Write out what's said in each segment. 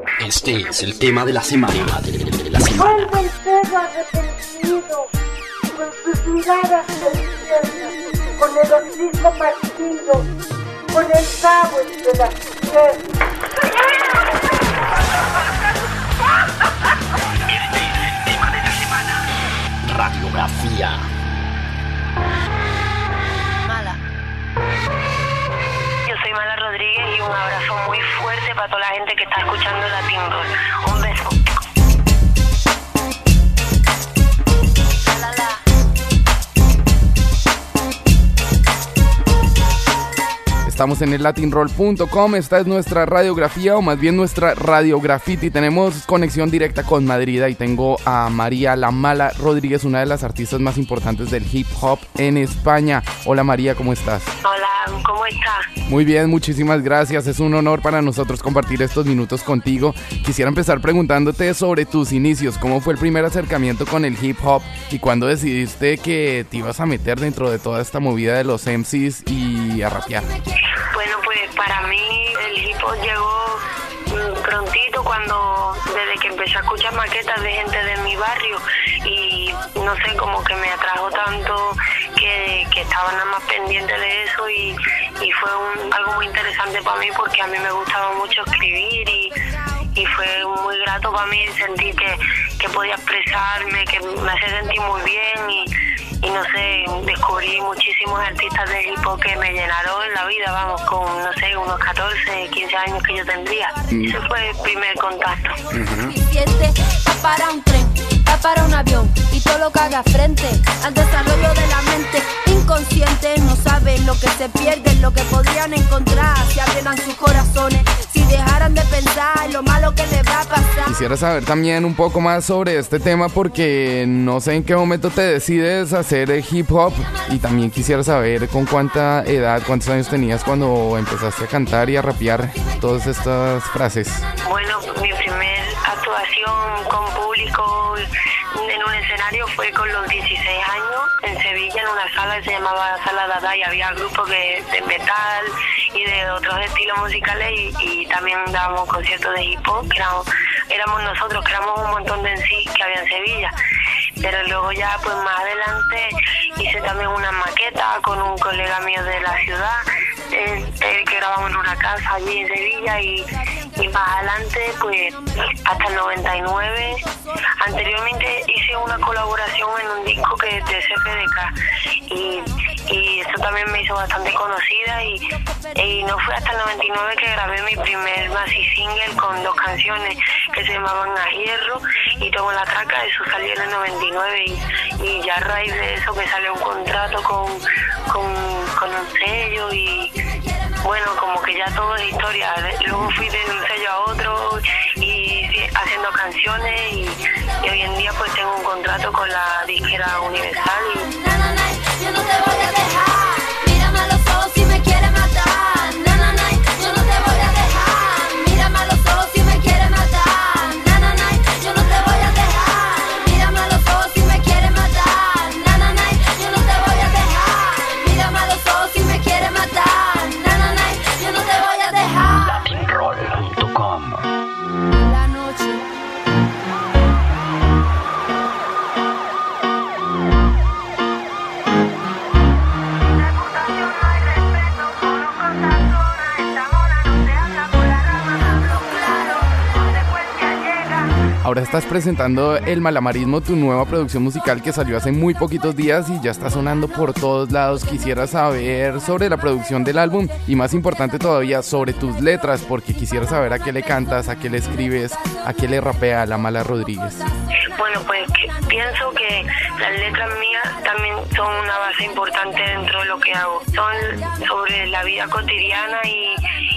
Este es el tema de la semana. Vuelve el perro arrepentido, con sus miradas perdidas, con el hocico partido, con el cabo entre las piernas. Este es el tema de la semana. Radiografía. Mala. Yo soy Mala Rodríguez y un abrazo muy fuerte para toda la gente que está escuchando Latin Roll. Un beso. Estamos en el latinroll.com, esta es nuestra radiografía o más bien nuestra radiografiti. Tenemos conexión directa con Madrid y tengo a María La Mala Rodríguez, una de las artistas más importantes del hip hop en España. Hola María, ¿cómo estás? Hola, ¿cómo estás? Muy bien, muchísimas gracias. Es un honor para nosotros compartir estos minutos contigo. Quisiera empezar preguntándote sobre tus inicios. ¿Cómo fue el primer acercamiento con el hip hop y cuándo decidiste que te ibas a meter dentro de toda esta movida de los MCs y a rapear? Bueno, pues para mí el hip hop llegó prontito desde que empecé a escuchar maquetas de gente de mi barrio y no sé, como que me atrajo tanto que estaba nada más pendiente de eso y fue algo muy interesante para mí porque a mí me gustaba mucho escribir y fue muy grato para mí sentir que podía expresarme, que me hace sentir muy bien y no sé, descubrí muchísimos artistas de hip hop que me llenaron la vida, vamos, con, no sé, unos 14, 15 años que yo tendría. Ese fue el primer contacto. Va para un tren, va para un avión y todo lo que haga frente al desarrollo de la mente inconsciente. No saben lo que se pierden, lo que podrían encontrar si abrieran sus corazones, si dejaran de pensar lo malo que les va a pasar. Quisiera saber también un poco más sobre este tema porque no sé en qué momento te decides hacer hip hop y también quisiera saber con cuánta edad, cuántos años tenías cuando empezaste a cantar y a rapear todas estas frases. Bueno, mi primer actuación con público en un escenario fue con los 16 años en Sevilla, en una sala que se llamaba Sala Dada y había grupos de metal y de otros estilos musicales y también dábamos conciertos de hip hop, que éramos nosotros, que éramos un montón de MCs que había en Sevilla. Pero luego ya pues más adelante hice también una maqueta con un colega mío de la ciudad que grabamos en una casa allí en Sevilla y más adelante pues hasta el 99. Anteriormente hice una colaboración en un disco que es de CPDK y eso también me hizo bastante conocida y no fue hasta el 99 que grabé mi primer maxi single con 2 canciones que se llamaban A Hierro y Tomo la Traca. Eso salió en el 99 y ya a raíz de eso me salió un contrato con un sello y bueno, como que ya todo es historia. Luego fui de un sello a otro y haciendo canciones y hoy en día pues tengo un contrato con la disquera Universal Yo no te voy a dejar, mírame a los ojos si me quieres matar. Yo no te voy a dejar, mírame a los ojos si me quieres matar. Yo no te voy a dejar, mírame a los ojos si me quieres matar. Yo no te voy a dejar, mírame a los ojos si me quieres matar. Yo no te voy a dejar. Latinroll.com. La noche. Ahora estás presentando El Malamarismo, tu nueva producción musical que salió hace muy poquitos días y ya está sonando por todos lados. Quisiera saber sobre la producción del álbum y más importante todavía sobre tus letras, porque quisiera saber a qué le cantas, a qué le escribes, a qué le rapea La Mala Rodríguez. Bueno, pues pienso que las letras mías también son una base importante dentro de lo que hago. Son sobre la vida cotidiana y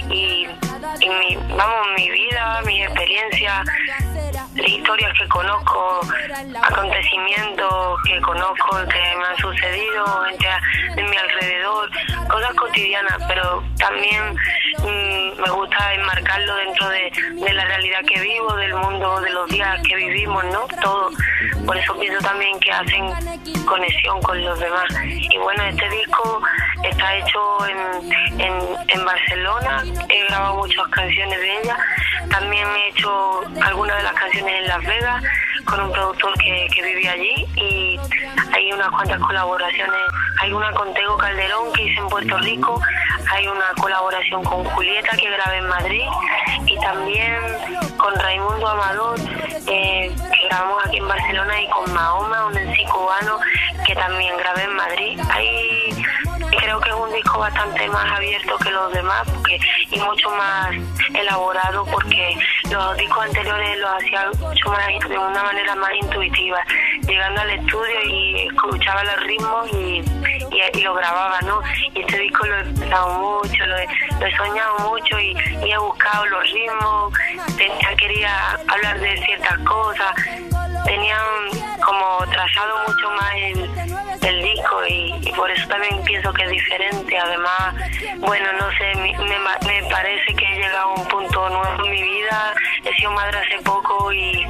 mi vida, mis experiencias, las historias que conozco, acontecimientos que conozco que me han sucedido, gente de mi alrededor, cosas cotidianas, pero también me gusta enmarcarlo dentro de la realidad que vivo, del mundo, de los días que vivimos, ¿no? Todo. Por eso pienso también que hacen conexión con los demás. Y bueno, este disco está hecho en Barcelona, he grabado muchas canciones de ella, también he hecho algunas de las canciones en Las Vegas con un productor que vive allí, y hay unas cuantas colaboraciones. Hay una con Tego Calderón que hice en Puerto Rico, hay una colaboración con Julieta que grabé en Madrid, y también con Raimundo Amador que grabamos aquí en Barcelona, y con Mahoma, un MC cubano que también grabé en Madrid. Ahí creo que es un disco bastante más abierto que los demás y mucho más elaborado, porque los discos anteriores los hacía mucho más de una manera más intuitiva, llegando al estudio y escuchaba los ritmos y lo grababa, ¿no? Y este disco lo he pensado mucho, lo he soñado mucho y he buscado los ritmos, quería hablar de ciertas cosas, tenían como trazado mucho más el disco, y por eso también pienso que es diferente. Además, bueno, no sé, me parece que he llegado a un punto nuevo en mi vida, he sido madre hace poco y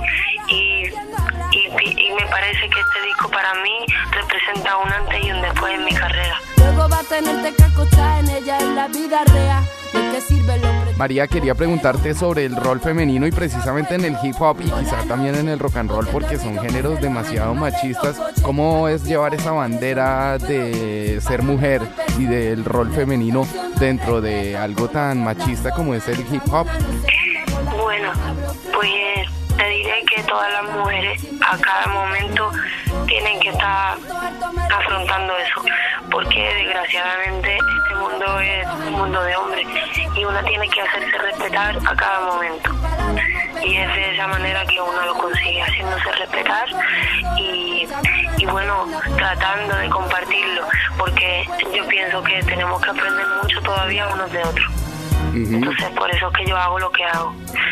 me parece que este disco para mí representa un antes y un después en mi carrera. Luego va a tenerte que acostar en ella en la vida real. ¿De qué sirve el hombre? María, quería preguntarte sobre el rol femenino y precisamente en el hip hop y quizá también en el rock and roll, porque son géneros demasiado machistas. ¿Cómo es llevar esa bandera de ser mujer y del rol femenino dentro de algo tan machista como es el hip hop? Bueno, pues te diré que todas las mujeres a cada momento tienen que estar afrontando eso, porque desgraciadamente este mundo es un mundo de hombres y una tiene que hacerse respetar a cada momento, y es de esa manera que uno lo consigue, haciéndose respetar y bueno, tratando de compartirlo, porque yo pienso que tenemos que aprender mucho todavía unos de otros. Entonces por eso es que yo hago lo que hago,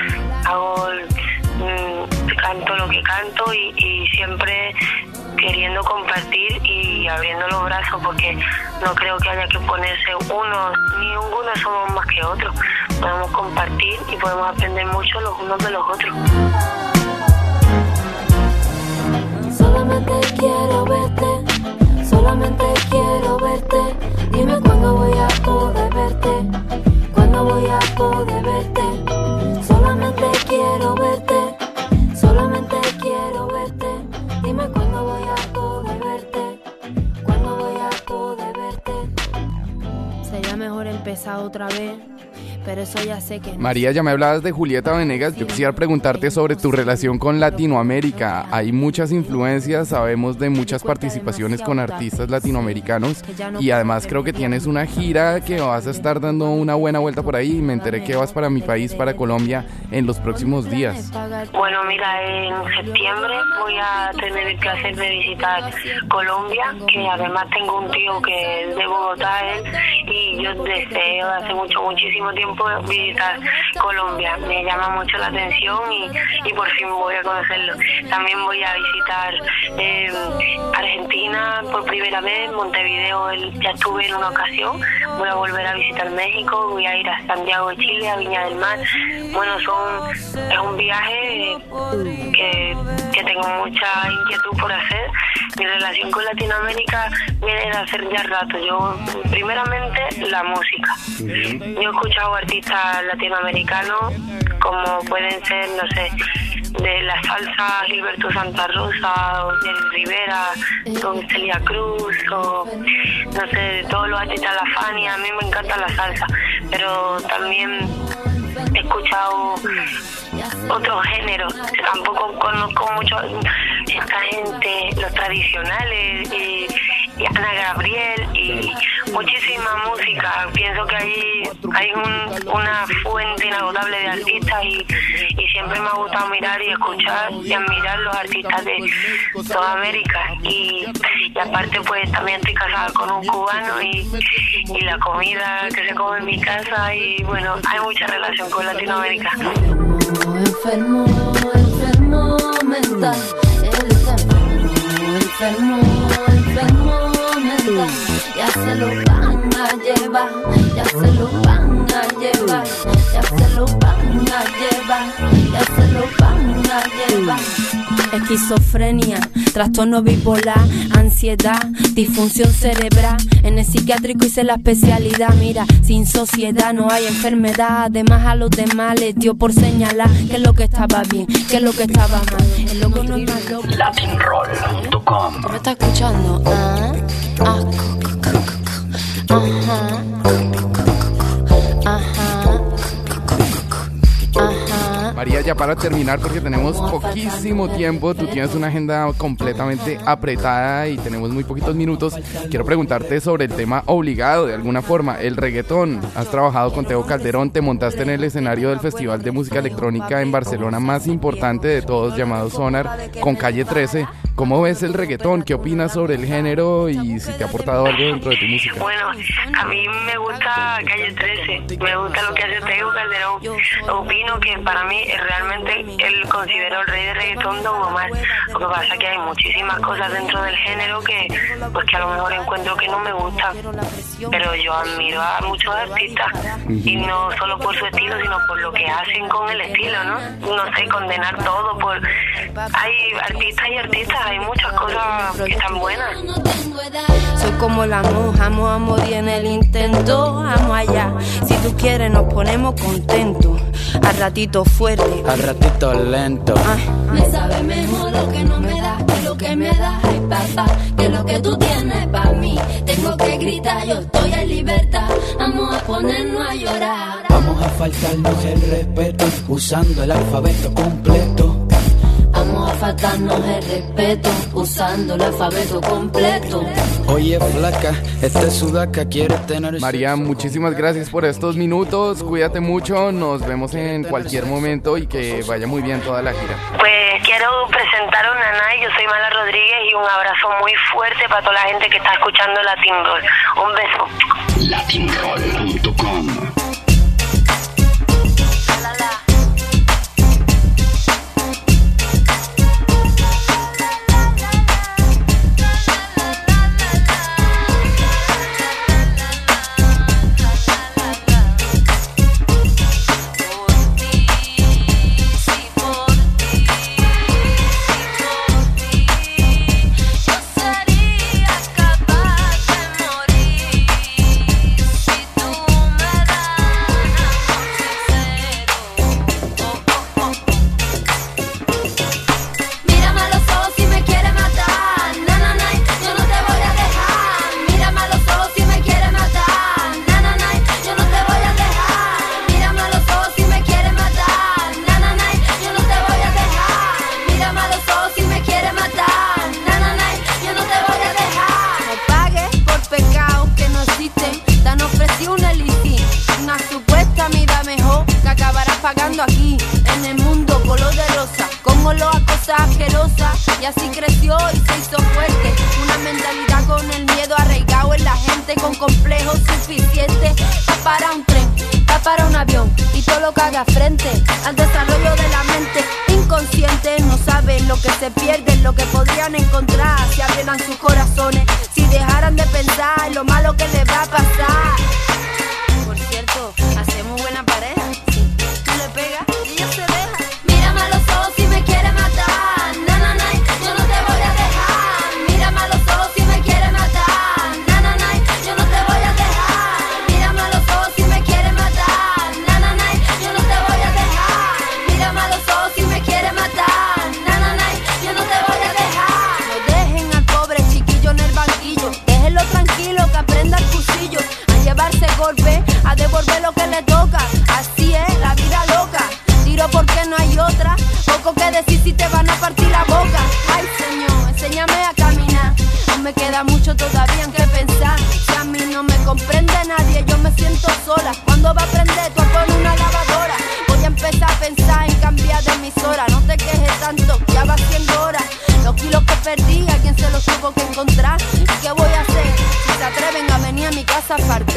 canto lo que canto y siempre queriendo compartir y abriendo los brazos, porque no creo que haya que ponerse ni ninguno somos más que otros. Podemos compartir y podemos aprender mucho los unos de los otros. Solamente quiero verte, solamente quiero verte. Dime cuándo voy a poder verte, cuándo voy a poder verte. Solamente quiero verte, solamente quiero verte. Dime cuándo voy a poder verte, cuándo voy a poder verte. Sería mejor empezar otra vez, pero eso ya sé que no. María, ya me hablabas de Julieta Venegas. Yo quisiera preguntarte sobre tu relación con Latinoamérica. Hay muchas influencias, sabemos de muchas participaciones con artistas latinoamericanos y además creo que tienes una gira que vas a estar dando una buena vuelta por ahí, y me enteré que vas para mi país, para Colombia, en los próximos días. Bueno, mira, en septiembre voy a tener el placer de visitar Colombia, que además tengo un tío que es de Bogotá, y yo deseo hace muchísimo tiempo visitar Colombia. Me llama mucho la atención y por fin voy a conocerlo. También voy a visitar Argentina por primera vez, Montevideo ya estuve en una ocasión, voy a volver a visitar México, voy a ir a Santiago de Chile, a Viña del Mar. Bueno, es un viaje que tengo mucha inquietud por hacer. Mi relación con Latinoamérica viene de hacer ya rato. Yo, primeramente, la música. Yo he escuchado artistas latinoamericanos como pueden ser, no sé, de la salsa Gilberto Santa Rosa, o Jenny Rivera, con Celia Cruz, o no sé, de todos los artistas, la Fania. A mí me encanta la salsa, pero también he escuchado otros géneros. Tampoco conozco mucho esta gente, los tradicionales, y Ana Gabriel y muchísima música. Pienso que hay una fuente inagotable de artistas y siempre me ha gustado mirar y escuchar y admirar los artistas de toda América, y aparte pues también estoy casada con un cubano y la comida que se come en mi casa, y bueno, hay mucha relación con Latinoamérica. Enfermo mental, enfermo mental, ya se lo van a llevar, ya se lo van a llevar, ya se lo van a llevar, ya se lo van a llevar. esquizofrenia, trastorno bipolar, ansiedad, disfunción cerebral. En el psiquiátrico hice la especialidad. Mira, sin sociedad no hay enfermedad. Además a los demás les dio por señalar qué es lo que estaba bien, qué es lo que estaba mal. El loco no es más loco. Latinroll.com. ¿Me está escuchando? María, ya para terminar, porque tenemos poquísimo tiempo, tú tienes una agenda completamente apretada y tenemos muy poquitos minutos. Quiero preguntarte sobre el tema obligado, de alguna forma, el reggaetón. Has trabajado con Tego Calderón, te montaste en el escenario del Festival de Música Electrónica en Barcelona más importante de todos, llamado Sonar, con Calle 13. ¿Cómo ves el reggaetón? ¿Qué opinas sobre el género y si te ha aportado algo dentro de tu música? Bueno, a mí me gusta Calle 13, me gusta lo que hace Tego Calderón. Opino que para mí realmente él considero el rey de reggaetón Don Omar. Lo que pasa es que hay muchísimas cosas dentro del género que a lo mejor encuentro que no me gustan. Pero yo admiro a muchos artistas y no solo por su estilo, sino por lo que hacen con el estilo, ¿no? No sé, condenar todo por... Hay artistas y artistas, hay muchas cosas que están buenas. Soy como la monja, amo a morir en el intento, amo allá. Si tú quieres nos ponemos contentos, al ratito fuerte, al ratito lento. Me sabe mejor lo que no me da que lo que me da. Ay papá, que lo que tú tienes para mí. Tengo que gritar, yo estoy en libertad. Vamos a ponernos a llorar. Vamos a faltarnos el respeto usando el alfabeto completo. Vamos a faltarnos el respeto usando el alfabeto completo. Oye flaca, este sudaca quiere tener... María, muchísimas gracias por estos minutos, cuídate mucho, nos vemos en cualquier momento y que vaya muy bien toda la gira. Pues quiero presentar a Nanay, yo soy Mala Rodríguez y un abrazo muy fuerte para toda la gente que está escuchando Latin Roll. Un beso. Latinroll.com. Aquí en el mundo color de rosa, como lo acosa asquerosa, y así creció y se hizo fuerte. Una mentalidad con el miedo arraigado en la gente, con complejos suficientes para un tren, para un avión y todo lo que haga frente al desarrollo de la mente. Inconscientes no saben lo que se pierden, lo que podrían encontrar si abrieran sus corazones, si dejaran de pensar en lo malo que les va a pasar. Por cierto, hacemos buena pareja. Pega y ella se deja. Mírame a los ojos si me quiere matar. Nananay, yo no te voy a dejar. Mírame a los ojos si me quiere matar. Nananay, yo no te voy a dejar. Mírame a los ojos si me quiere matar. Nananay, yo no te voy a dejar. Mírame a los ojos si me quiere matar. Nananay, yo no te voy a dejar. No dejen al pobre chiquillo en el banquillo. Déjenlo tranquilo que aprenda el cuchillo. A llevarse golpe, a devolver lo que le toca. Así es la vida loca. Tiro porque no hay otra. Poco que decir si te van a partir la boca. Ay Señor, enséñame a caminar. No me queda mucho todavía en qué pensar. Si a mí no me comprende nadie, yo me siento sola. ¿Cuándo va a aprender tú a poner una lavadora? Voy a empezar a pensar en cambiar de emisora. No te quejes tanto, ya va siendo hora. Los kilos que perdí, alguien se los tuvo que encontrar. ¿Y qué voy a hacer? Si se atreven a venir a mi casa a fartar.